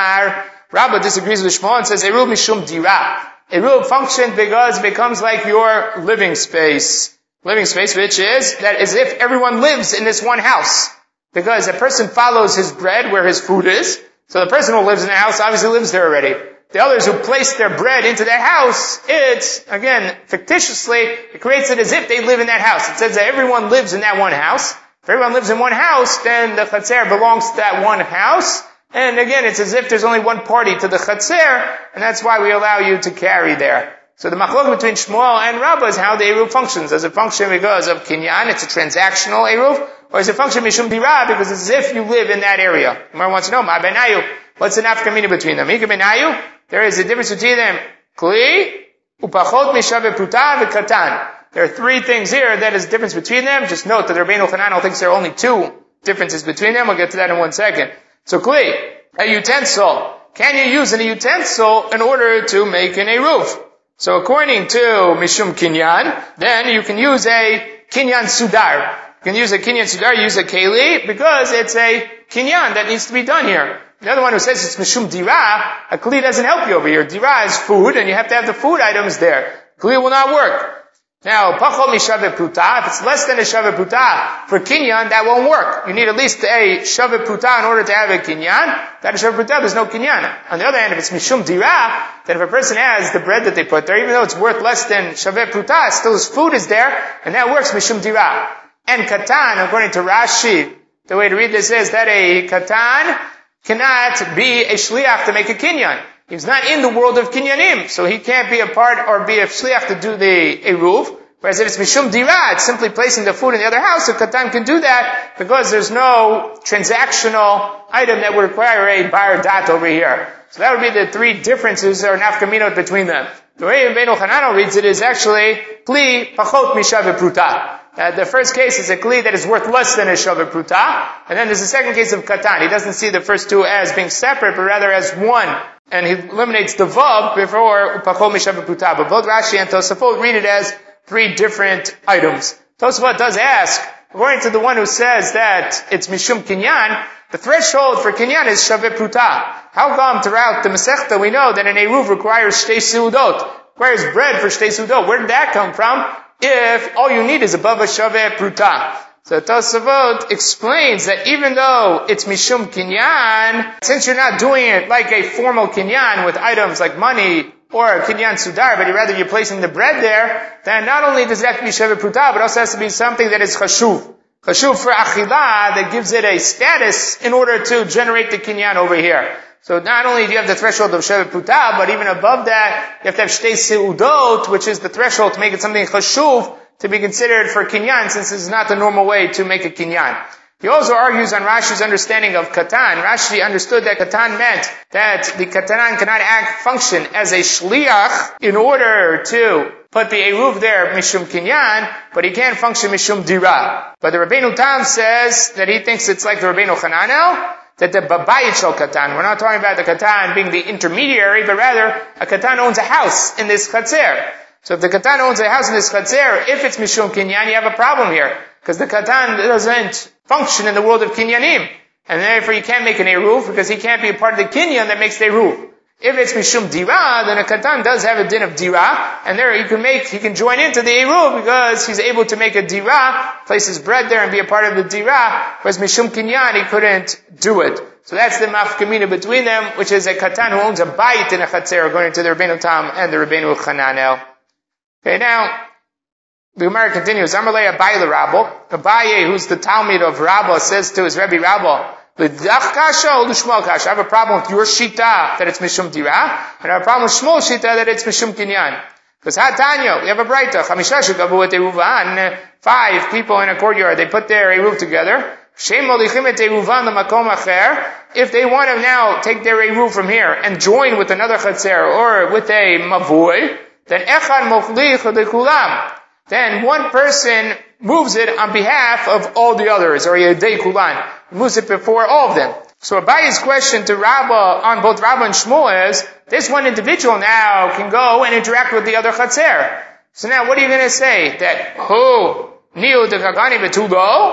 S1: Rabba disagrees with Shmuel and says Eruv Mishum Dira. Eruv functions because it becomes like your living space. Living space, which is that as if everyone lives in this one house. Because a person follows his bread where his food is. So the person who lives in the house obviously lives there already. The others who place their bread into that house, it's, again, fictitiously, it creates it as if they live in that house. It says that everyone lives in that one house. If everyone lives in one house, then the Chatzer belongs to that one house. And again, it's as if there's only one party to the Chatzer, and that's why we allow you to carry there. So the machlok between Shmuel and Rabbah is how the Eruv functions. Does it function because of Kinyan, it's a transactional Eruv, or does it function Mishum Dira, because it's as if you live in that area? Gemara wants to know, Ma benayu, what's the nafkamina between them? Ika benayu, there is a difference between them. Kli, upachot mishaveh pruta v'katan. There are three things here that is a difference between them. Just note that the Rabbeinu Chananel thinks there are only two differences between them. We'll get to that in 1 second. So Kli, a utensil. Can you use a utensil in order to make an Eruv? So according to Mishum Kinyan, then you can use a Kinyan Sudar. You can use a Kinyan Sudar, use a Keli, because it's a Kinyan that needs to be done here. The other one who says it's Mishum Dira, a Keli doesn't help you over here. Dira is food, and you have to have the food items there. Keli will not work. Now, Pachol Mishaveh Pruta, if it's less than a Shaveh Pruta, for Kinyan, that won't work. You need at least a Shaveh Pruta in order to have a Kinyan. That is Shaveh Pruta, there's no Kinyan. On the other hand, if it's Mishum Dira, then if a person has the bread that they put there, even though it's worth less than Shaveh Pruta, still his food is there, and that works Mishum Dira. And Katan, according to Rashi, the way to read this is that a Katan cannot be a Shliach to make a Kinyan. He's not in the world of Kinyanim, so he can't be a part or be a Shliach to do the Eruv. Whereas if it's Mishum Dira, it's simply placing the food in the other house, so Katan can do that because there's no transactional item that would require a Bar Dat over here. So that would be the three differences or nafkaminot between them. The way Rabbeinu Chananel reads it is actually Kli Pachot Mishaveh Pruta. The first case is a Kli that is worth less than a Shaveh Pruta, and then there's the second case of Katan. He doesn't see the first two as being separate, but rather as one. And he eliminates the Vav before Pachot Mishaveh Pruta. But both Rashi and Tosafot read it as three different items. Tosafot does ask, according to the one who says that it's Mishum Kinyan, the threshold for Kinyan is Shaveh Pruta. How come throughout the Masechta we know that an Eruv requires Shtei Seudot, requires bread for Shtei Seudot? Where did that come from? If all you need is above a Shaveh Pruta. So Tosafot explains that even though it's Mishum Kinyan, since you're not doing it like a formal Kinyan with items like money or a Kinyan Sudar, but rather you're placing the bread there, then not only does it have to be Shaveh Pruta, but also has to be something that is Chashuv. Chashuv for Achilah, that gives it a status in order to generate the Kinyan over here. So not only do you have the threshold of Shaveh Pruta, but even above that, you have to have Shtei Seudot, which is the threshold to make it something Chashuv, to be considered for Kinyan, since this is not the normal way to make a Kinyan. He also argues on Rashi's understanding of Katan. Rashi understood that Katan meant that the Katanan cannot function as a Shliach in order to put the Eruv there, Mishum Kinyan, but he can function Mishum Dira. But the Rabbeinu Tam says that he thinks it's like the Rabbeinu Chananel, that the Babayit Shel Katan, we're not talking about the Katan being the intermediary, but rather a Katan owns a house in this Chatzer. So if the Katan owns a house in this Chatzer, if it's Mishum Kinyan, you have a problem here. Because the Katan doesn't function in the world of Kinyanim. And therefore you can't make an Eruv, because he can't be a part of the Kinyan that makes the Eruv. If it's Mishum Dira, then a Katan does have a din of Dira, and there he can join into the Eruv, because he's able to make a Dira, place his bread there and be a part of the Dira, whereas Mishum Kinyan, he couldn't do it. So that's the mafkamina between them, which is a Katan who owns a Bayit in a Chatzer, according to the Rabbeinu Tam and the Rabbeinu Chananel. Okay, now, the Gemara continues, Amalei Abaye l'Rabbo. Abaye, who's the Talmud of Rabba, says to his Rebbe Rabba, L'dach kasha or l'shmuel kasha? I have a problem with your shita that it's Mishum Dira, and I have a problem with Shmuel shita that it's Mishum Kinyan. Because Hatanya, we have a Braita, Chamisha shekavu et Eruvan, 5 people in a courtyard, they put their Eruv together. Shem molichim et Eruvan l'makom acher. If they want to now take their Eruv from here and join with another Chatzer or with a Mavui, then Echad mochlich l'kulam. Then one person moves it on behalf of all the others, or Yedei Kulan. He moves it before all of them. So Abaye's question to Rabbah, on both Rabbah and Shmuel, is, this one individual now can go and interact with the other Chatzer. So now what are you going to say? That, Niu de Kagani betulo?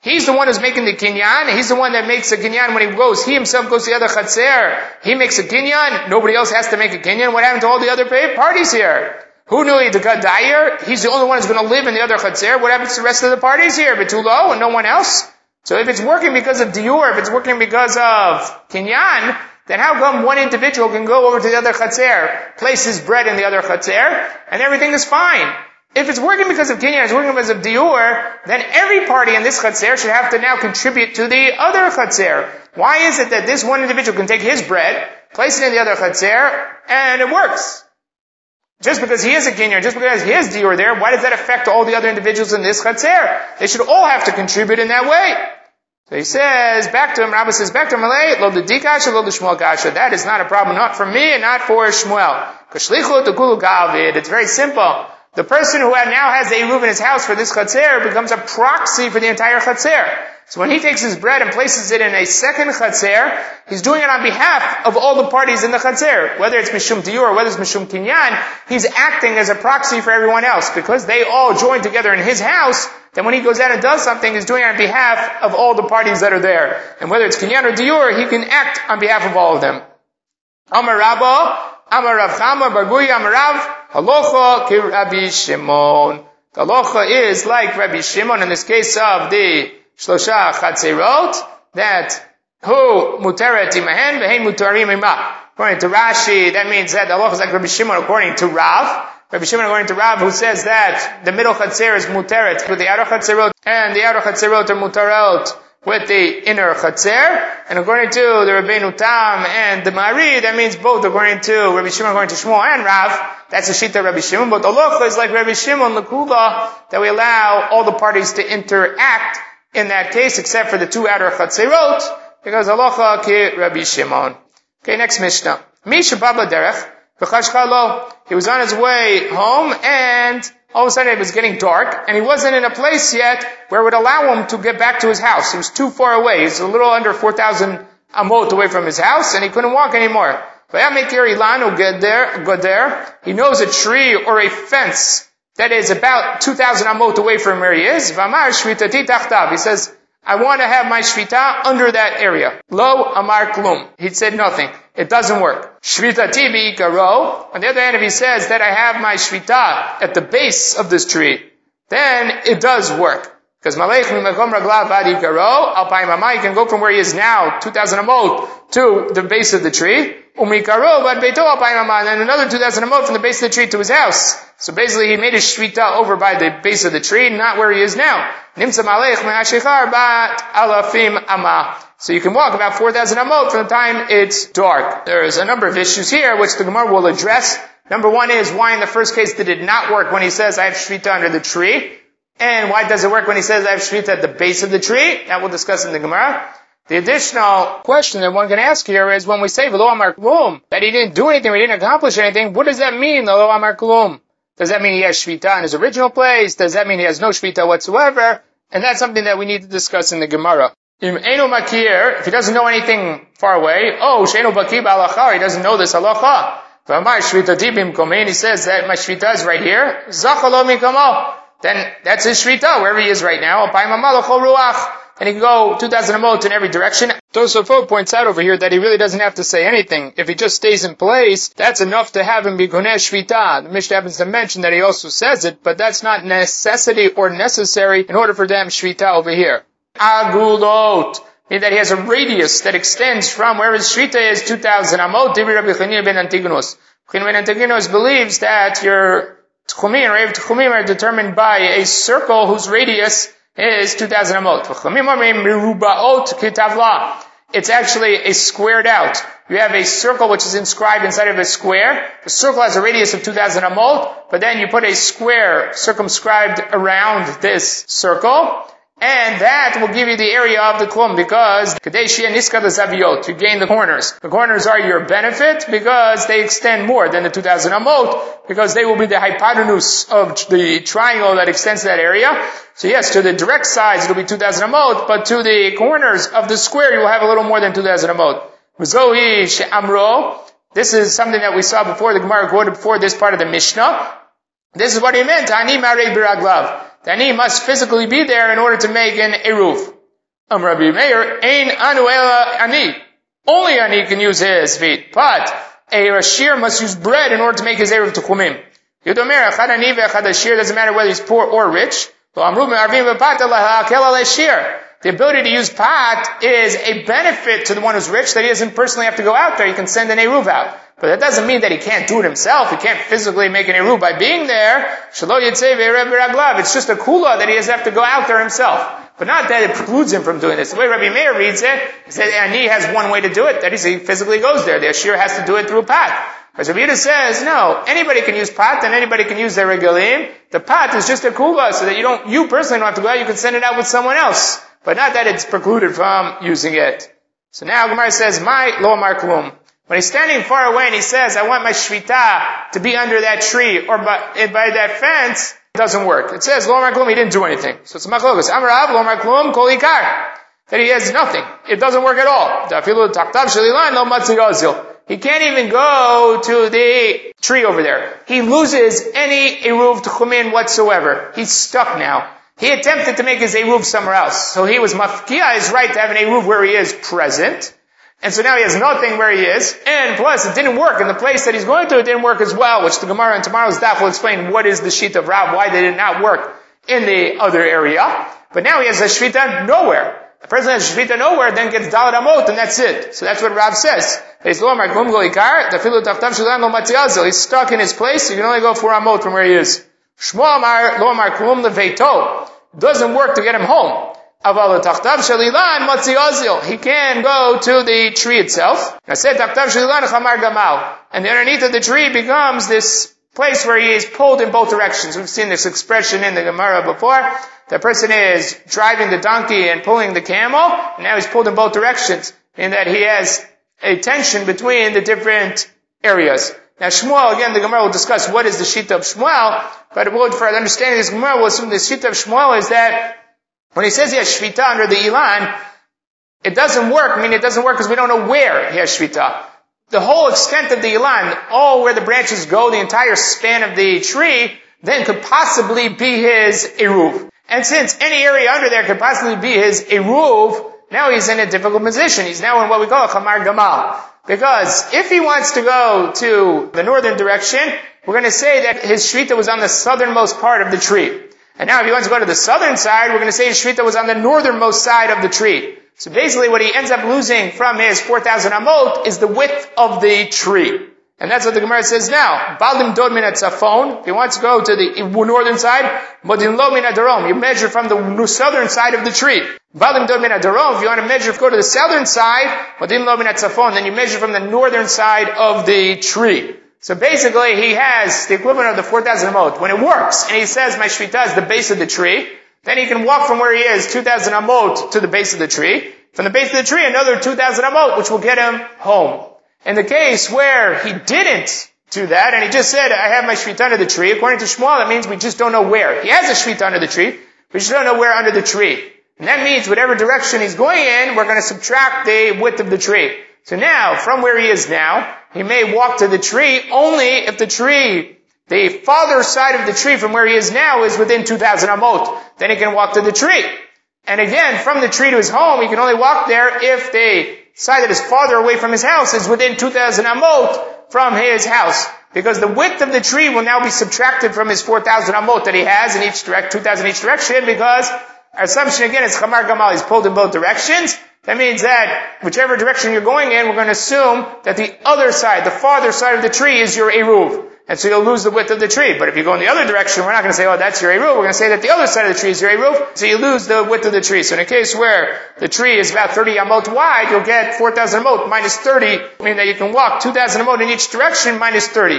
S1: He's the one who's making the kinyan. He's the one that makes a kinyan when he goes. He himself goes to the other chatzer. He makes a kinyan. Nobody else has to make a kinyan. What happened to all the other parties here? Who knew the Gadayer? He's the only one who's going to live in the other chatzer. What happens to the rest of the parties here? Betulo and no one else? So if it's working because of diur, if it's working because of kinyan, then how come one individual can go over to the other chatzer, place his bread in the other chatzer, and everything is fine? If it's working because of kinyan, it's working because of diur, then every party in this chatzer should have to now contribute to the other chatzer. Why is it that this one individual can take his bread, place it in the other chatzer, and it works? Just because he is a kinyan, just because he has diur there, why does that affect all the other individuals in this chatzer? They should all have to contribute in that way. So he says, back to him, Rabbi says, back to him, lo the dikasha, lo the Shmuel kasha. That is not a problem, not for me and not for Shmuel. Kashlichu tekulu galvid. It's very simple. The person who now has the eruv in his house for this chatzer becomes a proxy for the entire chatzer. So when he takes his bread and places it in a second chatzer, he's doing it on behalf of all the parties in the chatzer. Whether it's mishum diur or whether it's mishum kinyan, he's acting as a proxy for everyone else. Because they all join together in his house, then when he goes out and does something, he's doing it on behalf of all the parties that are there. And whether it's kinyan or diur, he can act on behalf of all of them. Amar Rabba, Amar Rav Chama, Bargui, Amar Rav, Halocha ki Rabbi Shimon. The halocha is like Rabbi Shimon in this case of the Shlosha Chatzerot, that who muteret imahen v'hein mutarim imah. According to Rashi, that means that the halacha is like Rabbi Shimon according to Rav. Rabbi Shimon according to Rav, who says that the middle chatzer is muteret with the outer chatzerot, and the outer chatzerot are mutarot with the inner chatzer. And according to the Rabbeinu Tam and the Mari, that means both according to Rabbi Shimon, according to Shmuel and Rav. That's the shita of Rabbi Shimon. But the halacha is like Rabbi Shimon, l'kula, that we allow all the parties to interact in that case, except for the two outer chatzerot, because halacha ki Rabbi Shimon. Okay, next Mishnah. Misha Baba Derech, v'chashchalo. He was on his way home, and all of a sudden it was getting dark, and he wasn't in a place yet where it would allow him to get back to his house. He was too far away. He was a little under 4,000 amot away from his house, and he couldn't walk anymore. He knows a tree or a fence that is about 2,000 amot away from where he is. He says, I want to have my shvita under that area. Lo amar klum. He said nothing. It doesn't work. Shvitati bi'ikaro. On the other hand, if he says that I have my shvita at the base of this tree, then it does work. Because Malech mimakom raglav ad ikaro, alpayim amai, can go from where he is now, 2,000 amot, to the base of the tree. Umikaro ad beito alpayim amai, and then another 2,000 amot from the base of the tree to his house. So basically he made his shvita over by the base of the tree, not where he is now. Nimsa malech me'ashechar bat alafim amah. So you can walk about 4,000 amot from the time it's dark. There's a number of issues here which the Gemara will address. Number one is why in the first case did it not work when he says I have shvita under the tree? And why does it work when he says I have shvita at the base of the tree? That we'll discuss in the Gemara. The additional question that one can ask here is when we say v'lo amar klum, that he didn't do anything, he didn't accomplish anything, what does that mean, lo amar klum? Does that mean he has shvita in his original place? Does that mean he has no shvita whatsoever? And that's something that we need to discuss in the Gemara. If he doesn't know anything far away, she'eno baki b'halacha, he doesn't know this halacha. He says that my shvita is right here. Zachalo mikamo. Then that's his shvita, wherever he is right now. And he can go 2,000 amot in every direction. Tosafot points out over here that he really doesn't have to say anything. If he just stays in place, that's enough to have him be koneh shvita. The Mishnah happens to mention that he also says it, but that's not necessity or necessary in order for them shvita over here. Agulot, meaning that he has a radius that extends from where his shvita is 2,000 amot. Rabbi Chanina ben Antigonus. Chanina ben Antigonus believes that your tchumim, or Rav tchumim, are determined by a circle whose radius is 2,000 amot. It's actually a squared out. You have a circle which is inscribed inside of a square. The circle has a radius of 2,000 amot, but then you put a square circumscribed around this circle, and that will give you the area of the klum, because you gain the corners. The corners are your benefit because they extend more than the 2,000 amot, because they will be the hypotenuse of the triangle that extends that area. So yes, to the direct sides it'll be 2,000 amot, but to the corners of the square you will have a little more than 2,000 amot. This is something that we saw before, the Gemara quoted before this part of the Mishnah. This is what he meant. Ani marei biraglav. Then he must physically be there in order to make an eruv. Rabbi Meir, Ein anu ela ani. Only ani can use his feet. But a Rashir must use bread in order to make his Eruv Tuchumim. Yudomer, Echad ani ve'echad Rashir, doesn't matter whether he's poor or rich. The ability to use pot is a benefit to the one who's rich, that he doesn't personally have to go out there. He can send an Eruv out. But that doesn't mean that he can't do it himself. He can't physically make an Eruv by being there. It's just a kula that he doesn't have to go out there himself. But not that it precludes him from doing this. The way Rabbi Meir reads it, he says, and he has one way to do it, that is, he physically goes there. The Ashir has to do it through pot. As Rabbi Yehuda says, no, anybody can use pot and anybody can use their regalim. The pot is just a kula, so that you personally don't have to go out, you can send it out with someone else. But not that it's precluded from using it. So now Gemara says, my lo amar klum. When he's standing far away and he says, I want my shvita to be under that tree or by that fence, it doesn't work. It says, lo amar klum, he didn't do anything. So it's machlokas. Amar Rav, lo amar klum, kol ikar. That he has nothing. It doesn't work at all. He can't even go to the tree over there. He loses any Eruv Tuchumin whatsoever. He's stuck now. He attempted to make his Eruv somewhere else. So he was mafkia, his right to have an Eruv where he is present. And so now he has nothing where he is. And plus, it didn't work. In the place that he's going to, it didn't work as well, which the Gemara in tomorrow's daf will explain what is the sheet of Rav, why did it not work in the other area. But now he has a shvita nowhere. The person has shvita nowhere, then gets daled amot, and that's it. So that's what Rav says. He's stuck in his place, you can only go 4 amot from where he is. Shmuel amar lo amar klum leveito. Doesn't work to get him home. He can go to the tree itself. And the underneath of the tree becomes this place where he is pulled in both directions. We've seen this expression in the Gemara before. The person is driving the donkey and pulling the camel, and now he's pulled in both directions, in that he has a tension between the different areas. Now Shmuel, again, the Gemara will discuss what is the shita of Shmuel, but for understanding this Gemara, we'll assume the shita of Shmuel is that when he says he has shvita under the ilan, it doesn't work. It doesn't work because we don't know where he has shvita. The whole extent of the ilan, all where the branches go, the entire span of the tree, then could possibly be his eruv. And since any area under there could possibly be his eruv, now he's in a difficult position. He's now in what we call a chamar gamal. Because if he wants to go to the northern direction, we're going to say that his shvita was on the southernmost part of the tree. And now if he wants to go to the southern side, we're going to say his shvita was on the northernmost side of the tree. So basically what he ends up losing from his 4,000 amot is the width of the tree. And that's what the Gemara says now. Baldim dod min hatzafon. If he wants to go to the northern side, modin lo min hadarom. You measure from the southern side of the tree. Baldim dod min hadarom. If you want to measure, go to the southern side, modin lo min hatzafon. Then you measure from the northern side of the tree. So basically, he has the equivalent of the 4,000 amot. When it works, and he says, my shvita is the base of the tree, then he can walk from where he is, 2,000 amot, to the base of the tree. From the base of the tree, another 2,000 amot, which will get him home. In the case where he didn't do that, and he just said, I have my shvita under the tree, according to Shmuel, that means we just don't know where. He has a shvita under the tree, we just don't know where under the tree. And that means whatever direction he's going in, we're going to subtract the width of the tree. So now, from where he is now, he may walk to the tree only if the tree, the farther side of the tree from where he is now is within 2,000 amot. Then he can walk to the tree. And again, from the tree to his home, he can only walk there if the side that is farther away from his house is within 2,000 amot from his house. Because the width of the tree will now be subtracted from his 4,000 amot that he has in each 2,000 each direction, because our assumption again is chamar gamal, he's pulled in both directions. That means that whichever direction you're going in, we're going to assume that the other side, the farther side of the tree is your eruv. And so you'll lose the width of the tree. But if you go in the other direction, we're not going to say, oh, that's your eruv. We're going to say that the other side of the tree is your eruv. So you lose the width of the tree. So in a case where the tree is about 30 amot wide, you'll get 4,000 amot minus 30, meaning that you can walk 2,000 amot in each direction minus 30.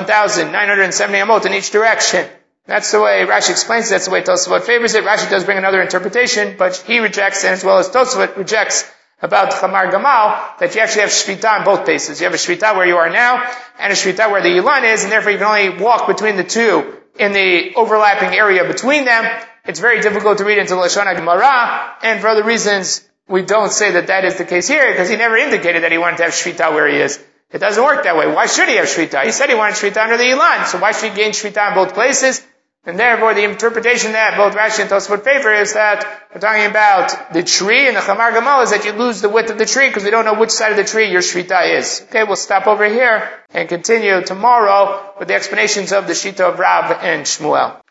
S1: 1,970 amot in each direction. That's the way Rashi explains it. That's the way Tosafot favors it. Rashi does bring another interpretation, but he rejects it, as well as Tosafot rejects about chamar gamal, that you actually have shvita in both places. You have a shvita where you are now, and a shvita where the yilan is, and therefore you can only walk between the two in the overlapping area between them. It's very difficult to read into Lashon HaGemara, and for other reasons, we don't say that that is the case here, because he never indicated that he wanted to have shvita where he is. It doesn't work that way. Why should he have shvita? He said he wanted shvita under the yilan, so why should he gain shvita in both places? And therefore, the interpretation that both Rashi and Tosfot favor is that we're talking about the tree, and the Chamar Gamal is that you lose the width of the tree because we don't know which side of the tree your Shvita is. Okay, we'll stop over here and continue tomorrow with the explanations of the Shita of Rav and Shmuel.